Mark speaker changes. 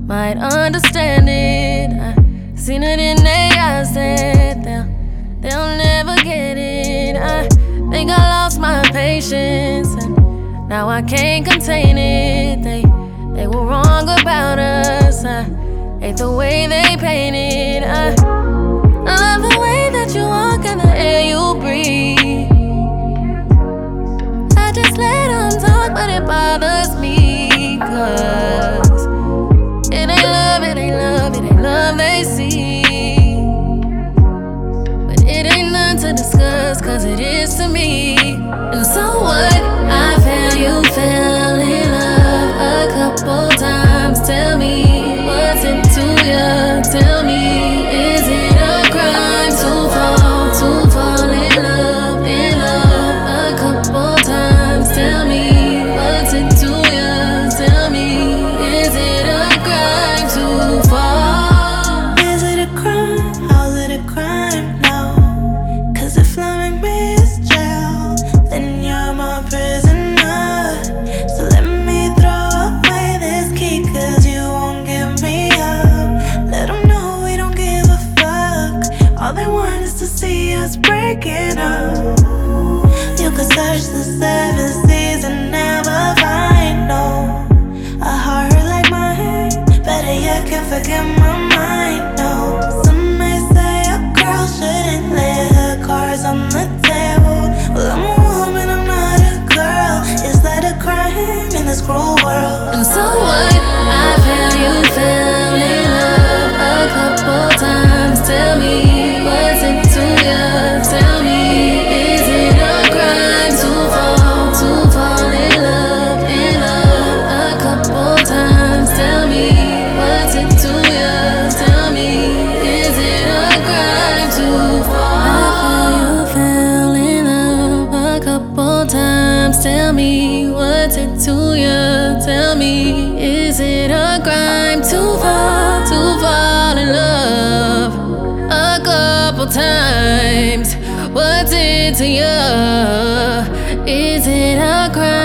Speaker 1: might understand it. I seen it in their eyes that they'll never get it. I think I lost my patience and now I can't contain it. They were wrong about us. I hate the way they painted. I love the way that you walk and the air you breathe. I just let them talk, but it bothers me, 'cause it ain't love, it ain't love, it ain't love they see. But it ain't none to discuss, 'cause it is to me. And so what? I feel you fell in love a couple times. Tell me, what's it to you? Tell me, is it a crime to fall in love a couple times? Tell me, what's it to you? Tell me, is it a crime to fall?
Speaker 2: Is it a crime? How's it a crime? No, 'cause if loving me is jail, then you're my prisoner. So let me throw away this key, 'cause you won't give me up. Let them know we don't give a fuck. All they want is to see us breaking up. You could search the 7 seas and never find a heart like mine. Better yet, can't forget my mind. No, some may say a girl shouldn't lay her cards on the table. Well, I'm a woman, I'm not a girl. Is that a crime in this cruel world?
Speaker 1: And so what? I feel you fell in love a couple times. Tell me, what's it to you? Tell me, is it a crime to fall in love a couple times? Tell me, what's it to you? Tell me, is it a crime to fall? I feel you fell in love a couple times. Tell me, what's it to you? Tell me, is it a crime to fall in love a couple times? What's it to you? Is it a crime?